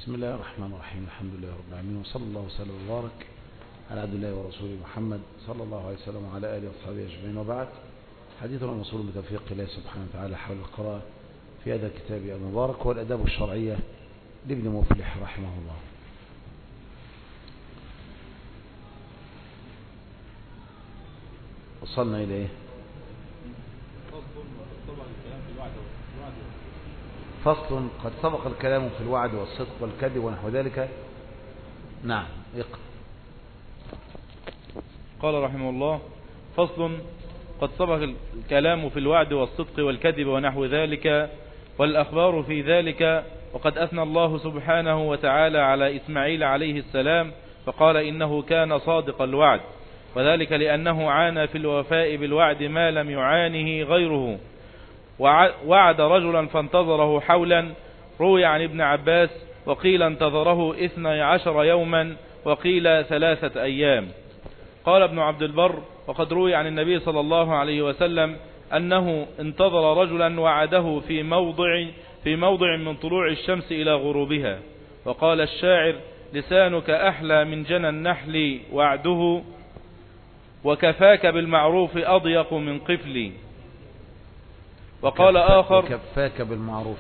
بسم الله الرحمن الرحيم. الحمد لله رب العالمين، وصلى الله وسلم وبارك على عبد الله ورسوله محمد صلى الله عليه وسلم وعلى آله وصحبه أجمعين، وبعد. حديثنا موصول بتوفيق الله سبحانه وتعالى حول القراءة في هذا الكتاب المبارك والأداب الشرعية لابن مفلح رحمه الله. وصلنا إلى إيه؟ فصل قد سبق الكلام في الوعد والصدق والكذب ونحو ذلك. نعم، اقرأ. قال رحمه الله: فصل قد سبق الكلام في الوعد والصدق والكذب ونحو ذلك والأخبار في ذلك. وقد أثنى الله سبحانه وتعالى على إسماعيل عليه السلام فقال إنه كان صادق الوعد، وذلك لأنه عانى في الوفاء بالوعد ما لم يعانه غيره. وعد رجلا فانتظره حولا، روي عن ابن عباس، وقيل انتظره 12 يوما، وقيل 3 أيام. قال ابن عبد البر: وقد روي عن النبي صلى الله عليه وسلم أنه انتظر رجلا وعده في موضع من طلوع الشمس إلى غروبها. وقال الشاعر: لسانك أحلى من جنى النحل وعده، وكفاك بالمعروف أضيق من قفلي. وقال آخر: كفاك بالمعروف.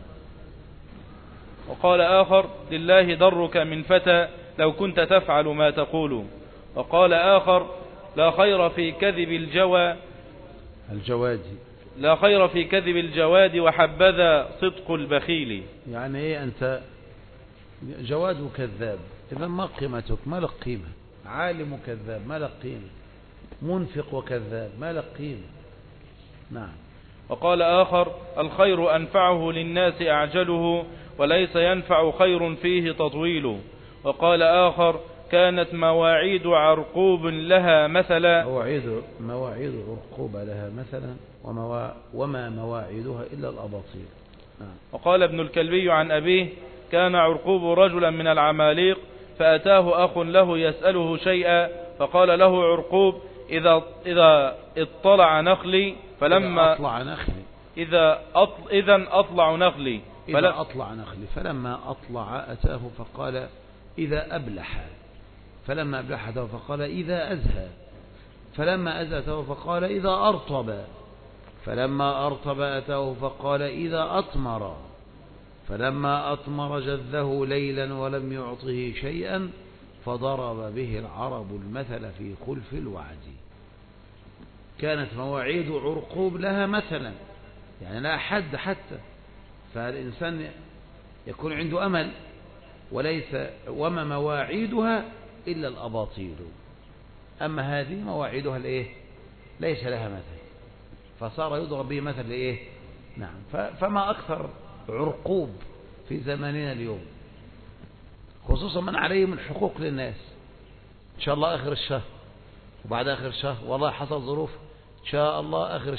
وقال آخر: لله درك من فتى لو كنت تفعل ما تقول. وقال آخر: لا خير في كذب الجواد، لا خير في كذب الجواد وحبذا صدق البخيل. يعني ايه؟ انت جواد وكذاب، اذا ما قيمتك؟ ما لك قيمة. عالم وكذاب ما لك قيمة. منفق وكذاب ما لك قيمة. نعم. وقال آخر: الخير أنفعه للناس أعجله، وليس ينفع خير فيه تطويل. وقال آخر: كانت مواعيد عرقوب لها مثلا، مواعيد عرقوب لها مثلا، وما مواعيدها إلا الأباطيل. وقال ابن الكلبي عن أبيه: كان عرقوب رجلا من العماليق، فأتاه أخ له يسأله شيئا، فقال له عرقوب: إذا اطلع نخلي فلما أطلع نخلي إذا أطلع نخلي فلما أطلع أتاه فقال: إذا أبلح. فلما أبلح أتاه فقال: إذا أزهى. فلما أزهى أتاه فقال: إذا أرطب. فلما أرطب أتاه فقال: إذا أطمر. فلما أطمر جذه ليلا ولم يعطه شيئا، فضرب به العرب المثل في خلف الوعد. كانت مواعيد عرقوب لها مثلا، يعني لا حد حتى، فالإنسان يكون عنده أمل، وما مواعيدها إلا الأباطيل. أما هذه مواعيدها الإيه؟ ليس لها مثل، فصار يضرب به مثل لإيه؟ نعم. فما أكثر عرقوب في زماننا اليوم، خصوصا من عليه من حقوق للناس. إن شاء الله آخر الشهر، وبعد آخر الشهر والله حصل ظروف، إن شاء الله آخر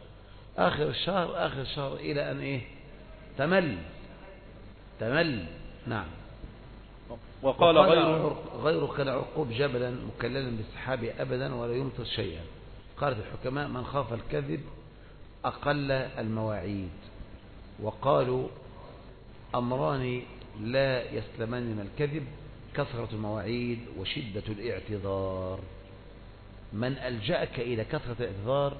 الشهر إلى أن إيه؟ تمل. نعم. وقال غيره كان عرقوب جبلا مكللا بالسحاب أبدا ولا يمطر شيئا. قالت الحكماء: من خاف الكذب أقل المواعيد. وقالوا: أمران لا يسلمان من الكذب: كثرة المواعيد وشدة الاعتذار. من ألجأك إلى كثرة الاعتذار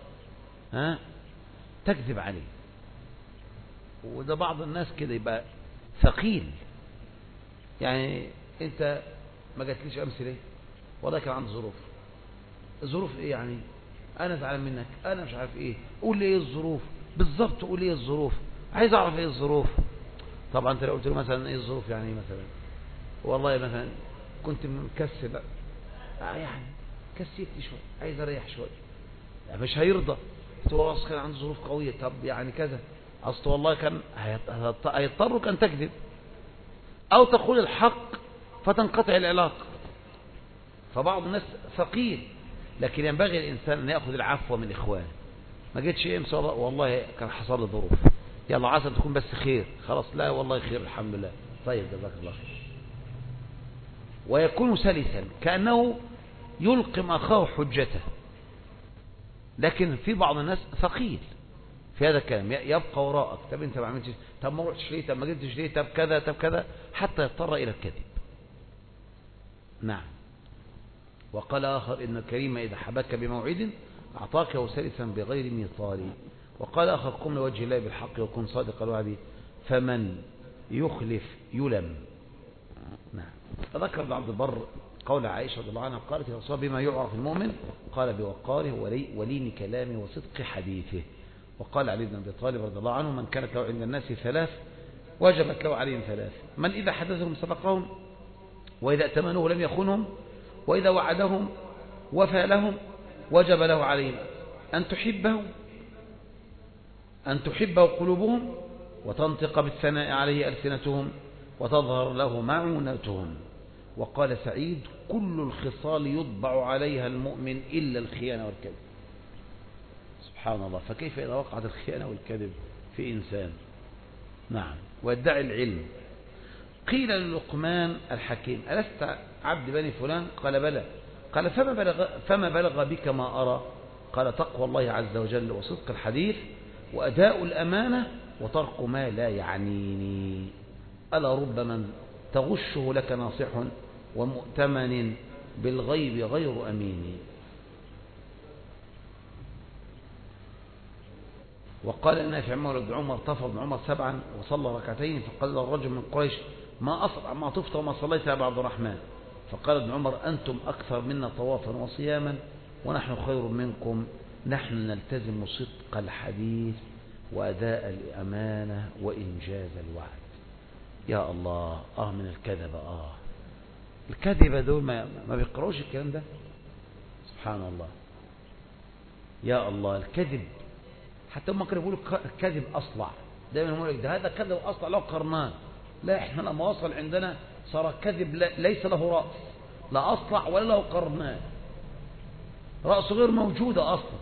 تكذب عليه. وده بعض الناس كده يبقى ثقيل. يعني انت ما جاتليش امس ليه؟ والله كان عندي ظروف ايه يعني؟ انا زعلان منك، انا مش عارف ايه. قول لي ايه الظروف بالظبط، قول لي ايه الظروف، عايز اعرف ايه الظروف. طبعا انت لو قلت له مثلا ايه الظروف، يعني مثلا والله مثلا كنت مكسل، يعني كسيتني شويه، عايز اريح شويه، يعني مش هيرضى. والله كان عندي ظروف قويه، طب يعني كذا، اصل والله كان هيضطرك ان تكذب أو تقول الحق فتنقطع العلاقة. فبعض الناس ثقيل، لكن ينبغي الإنسان أن يأخذ العفو من إخوانه. ما جيتش إمس والله كان حصل لي ظروف، يلا عسى تكون بس خير، خلاص لا والله خير الحمد لله، طيب جزاك الله خير. ويكون سلسا كأنه يلقم أخاه حجته. لكن في بعض الناس ثقيل، في هذا الكلام، يبقى وراءك. طب انت ما عملتش، طب ما رحتش ليه، طب ما جبتش ليه، طب كذا طب كذا، حتى يضطر الى الكذب. نعم. وقال آخر: إن الكريم إذا حبك بموعد أعطاكه سلسا بغير ميطال. وقال آخر: قم لوجه الله بالحق وكن صادق الوعد فمن يخلف يلم. نعم. فذكر ابن عبد البر قول عائشة رضي الله عنها قالت: يا رسول الله بما يعرف المؤمن؟ قال: بوقاره ولين كلامه وصدق حديثه. وقال علي بن أبي طالب رضي الله عنه: من كانت له عند الناس ثلاث وجبت له عليهم ثلاث: من إذا حدثهم صدقهم، وإذا ائتمنوه لم يخونهم، وإذا وعدهم وفى لهم. وجب له عليهم أن تحبه قلوبهم، وتنطق بالثناء عليه ألسنتهم، وتظهر له معونتهم. وقال سعيد: كل الخصال يطبع عليها المؤمن إلا الخيانة والكذب. سبحان الله. فكيف إذا وقعت الخيانة والكذب في إنسان؟ نعم. ويدعي العلم. قيل للقمان الحكيم: ألست عبد بني فلان؟ قال: بلى. قال: فما بلغ بك ما أرى؟ قال: تقوى الله عز وجل، وصدق الحديث، وأداء الأمانة، وترك ما لا يعنيني. ألا رب من تغشه لك ناصح، ومؤتمن بالغيب غير أمين. وقال نافع مولى بن عمر: طاف ابن عمر 7 وصلى ركعتين، فقال الرجل من قريش: ما أسرع ما طفت وما صليت يا أبا عبد الرحمن؟ فقال ابن عمر: أنتم أكثر منا طوافا وصياما، ونحن خير منكم، نحن نلتزم صدق الحديث وأداء الأمانة وإنجاز الوعد. يا الله. من الكذبة. الكذبة دول ما بيقرأوش الكلام ده. سبحان الله. يا الله. الكذب حتى هم كانوا يقولوا الكذب أصلع. دائما يقول لك: ده هذا كذب أصلع له قرنان. لا، احنا لما وصل عندنا صار الكذب ليس له رأس، لا أصلع ولا له قرنان، رأسه غير موجودة أصلا.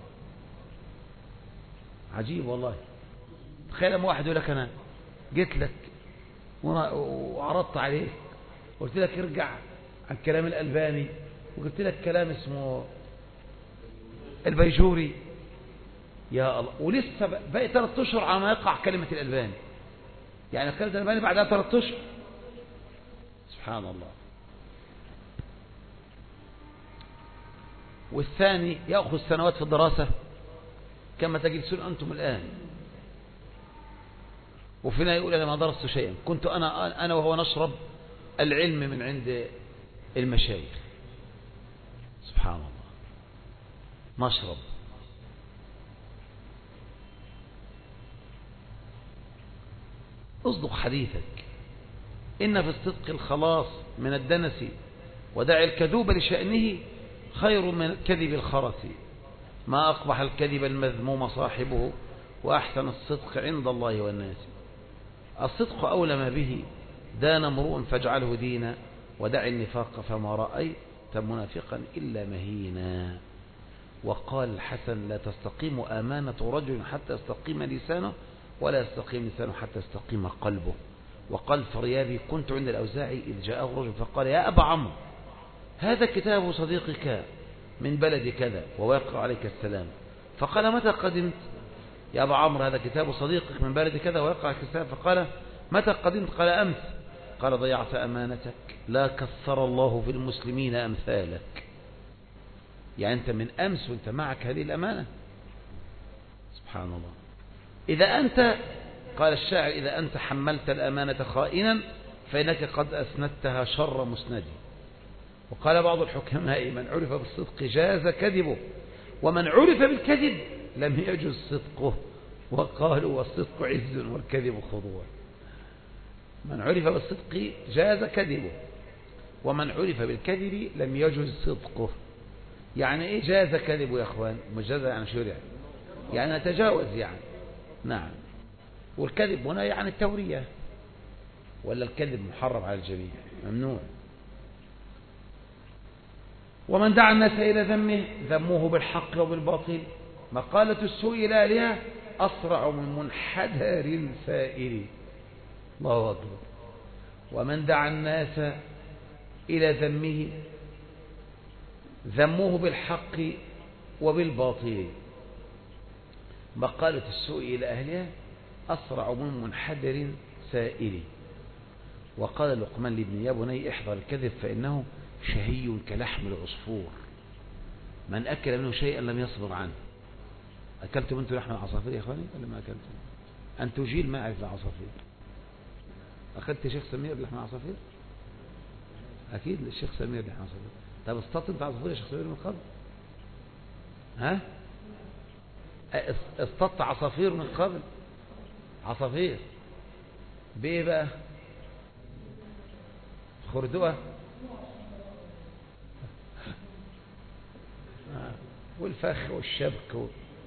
عجيب والله. تخيل لما واحد يقول لك: أنا جيت لك وعرضت عليك، قلت لك ارجع عن كلام الألباني، وقلت لك كلام اسمه البيجوري، يا الله، ولسه باقي 3 أشهر على ما يقع كلمة الألباني. يعني كلمة الألباني بعدها 3 أشهر. سبحان الله. والثاني يأخذ سنوات في الدراسة كما تجلسون أنتم الآن، وفينا يقول: أنا ما درست شيئا، كنت أنا وهو نشرب العلم من عند المشايخ. سبحان الله. نشرب. اصدق حديثك. إن في الصدق الخلاص من الدنس، ودع الكذوب لشأنه خير من الكذب الخرس. ما أقبح الكذب المذموم صاحبه، وأحسن الصدق عند الله والناس. الصدق أولى ما به دان امرؤ فاجعله دينا، ودع النفاق فما رأيت منافقا إلا مهينا. وقال الحسن: لا تستقيم أمانة رجل حتى يستقيم لسانه، ولا يستقيم لسانه حتى يستقيم قلبه. وقال الفريابي: كنت عند الأوزاعي إذ جاءه رجل فقال: يا أبا عمرو، هذا كتاب صديقك من بلد كذا وهو يقرأ عليك السلام. فقال: متى قدمت يا أبا عمرو؟ هذا كتاب صديقك من بلد كذا ويقرأ عليك السلام. فقال: متى قدمت؟ قال: أمس. قال: ضيعت أمانتك، لا كثر الله في المسلمين أمثالك. يعني أنت من أمس وأنت معك هذه الأمانة. سبحان الله. إذا أنت، قال الشاعر: إذا أنت حملت الأمانة خائنا فإنك قد أسندتها شر مسند. وقال بعض الحكماء: من عرف بالصدق جاز كذبه، ومن عرف بالكذب لم يجز صدقه. وقالوا: والصدق عز والكذب خضوع. من عرف بالصدق جاز كذبه، ومن عرف بالكذب لم يجز صدقه. يعني إيه جاز كذبه يا أخوان؟ مجاز يعني شرع، يعني نتجاوز يعني. نعم. والكذب هنا يعني التورية، ولا الكذب محرم على الجميع ممنوع. ومن دعا الناس إلى ذمه ذموه بالحق وبالباطل. مقالة السوء لأهلها أسرع من منحدر الفائر. الله أكبر. ومن دعا الناس إلى ذمه ذموه بالحق وبالباطل. بقالة السوء إلى أهلها أسرع من منحدر سائل. وقال لقمان لابن يا بني احذر الكذب فإنه شهي كلحم العصفور، من أكل منه شيئا لم يصبر عنه. أكلتم أنتم لحم العصافير يا إخواني ولا ما أكلتم؟ أن تجيل ما أعرف العصافير. أخذت شيخ سمير لحم العصافير؟ أكيد الشيخ سمير لحم العصافير. طب اصطدت أنت عصافير يا شيخ سمير من قبل؟ ها؟ اصطدت عصافير من قبل؟ عصافير بإيه بقى؟ خردوة والفخ والشبك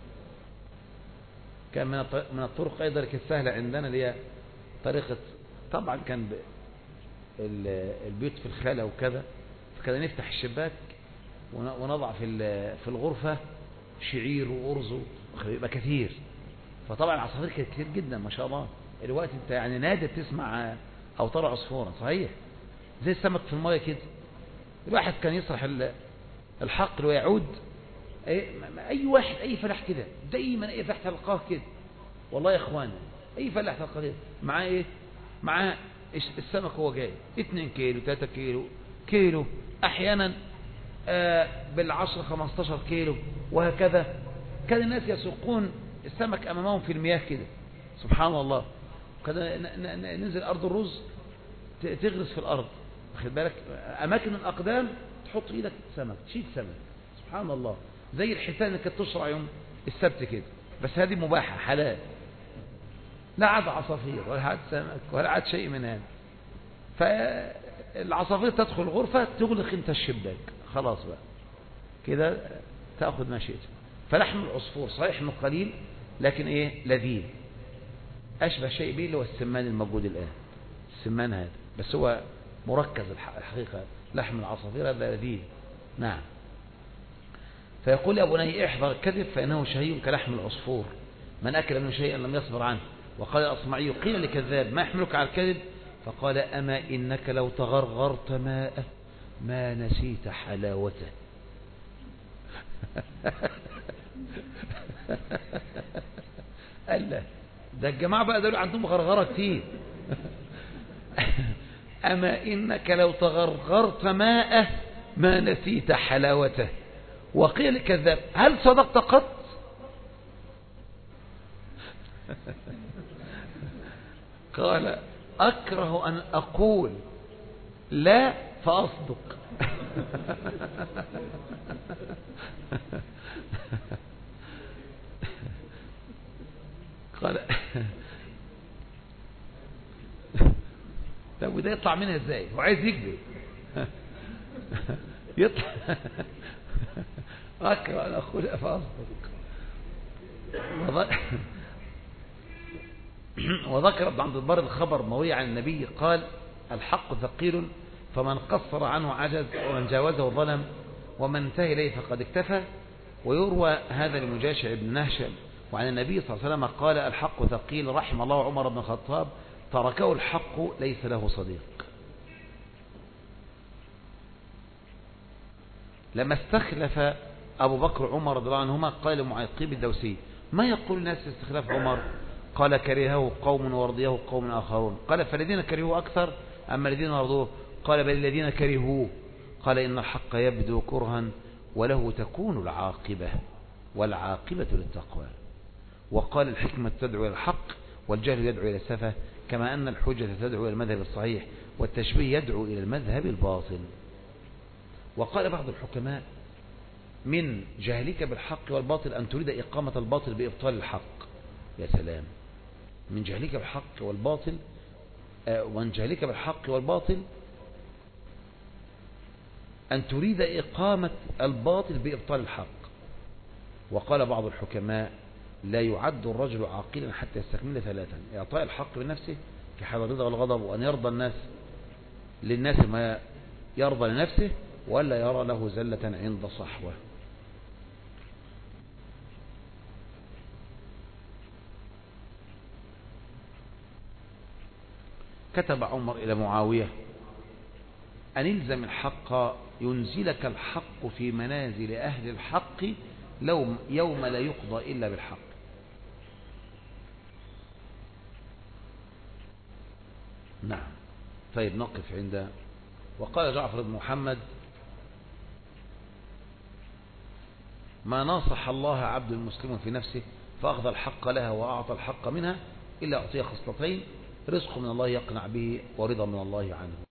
كان من الطرق أيضا كانت سهلة عندنا اللي هي طريقة، طبعا كان البيوت في الخلا وكذا، فكذا نفتح الشباك ونضع في الغرفة شعير وأرز يبقى كثير، فطبعا العصافير كانت كثير جدا ما شاء الله. الوقت انت يعني نادر تسمع او ترى عصفورا، صحيح زي السمك في الماء كده. الواحد كان يسرح الحقل ويعود، اي واحد اي فلاح كده دايما اي فلاح تلقاه كده، والله يا اخوان اي فلاح تلقاه كده معاه ايه؟ معاه السمك هو جاي 2 كيلو 3 كيلو احيانا بال10 15 كيلو وهكذا. كان الناس يسوقون السمك امامهم في المياه كده سبحان الله. كده ننزل ارض الرز تغرس في الارض، واخد بالك اماكن الاقدام تحط ايدك سمك تشيل سمك سبحان الله، زي الحيتان اللي كانت تشرع يوم السبت كده، بس هذه مباحه حلال، لا عاد عصافير ولا عاد سمك ولا عاد شيء من هذا. فالعصافير تدخل الغرفه تغلق انت الشباك خلاص بقى كده تاخذ ما شئت. فلحم العصفور صحيح انه قليل لكن ايه لذيذ، اشبه شيء به اللي هو السمان الموجود الان، السمان هذا بس هو مركز الحقيقه. لحم العصافير هذا لذيذ نعم. فيقول يا بني احذر الكذب فانه شهي كلحم العصفور، من اكل منه شيئا لم يصبر عنه. وقال الاصمعي قيل لكذاب ما يحملك على الكذب؟ فقال اما انك لو تغرغرت ماءه ما نسيت حلاوته. قال له ده الجماعة بقى دول عندهم غرغرة كتير. أما إنك لو تغرغرت ماءه ما نسيت حلاوته. وقيل كذاب هل صدقت قط؟ قال أكره أن أقول لا فأصدق. قال طب وده يطلع منها ازاي؟ هو عايز يكذب يطلع. أكره أن أقول فأصدق. وذكر ابن عبد البر الخبر مروي عن النبي قال الحق ثقيل فمن قصر عنه عجز ومن جاوزه ظلم ومن انتهى إليه فقد اكتفى. ويروى هذا لمجاشع بن نهشل وعن النبي صلى الله عليه وسلم قال الحق ثقيل رحم الله عمر بن الخطاب تركه الحق ليس له صديق. لما استخلف أبو بكر عمر رضي الله عنهما قال لمعيقيب الدوسي ما يقول الناس استخلاف عمر؟ قال كرهه قوم ورضيه قوم آخرون. قال فالذين كرهوه أكثر أما الذين رضوه؟ قال بل الذين كرهوه. قال إن الحق يبدو كرها وله تكون العاقبة والعاقبة للتقوى. وقال الحكمة تدعو إلى الحق والجهل يدعو إلى السفة كما أن الحجة تدعو إلى المذهب الصحيح والتشبيه يدعو إلى المذهب الباطل. وقال بعض الحكماء من جهلك بالحق والباطل أن تريد إقامة الباطل بإبطال الحق. يا سلام، من جهلك بالحق والباطل ومن جهلك بالحق والباطل أن تريد إقامة الباطل بإبطال الحق. وقال بعض الحكماء لا يعد الرجل عاقلا حتى يستكمل 3: إعطاء الحق بنفسه كحال الرضا والغضب وأن يرضى الناس للناس ما يرضى لنفسه ولا يرى له زلة عند صحوة. كتب عمر إلى معاوية أن الزم الحق ينزلك الحق في منازل أهل الحق يوم لا يقضى إلا بالحق. نعم. طيب نقف عند وقال جعفر بن محمد: ما ناصح الله عبد المسلم في نفسه فأخذ الحق لها وأعطى الحق منها إلا أعطيه خصلتين: رزق من الله يقنع به ورضا من الله عنه.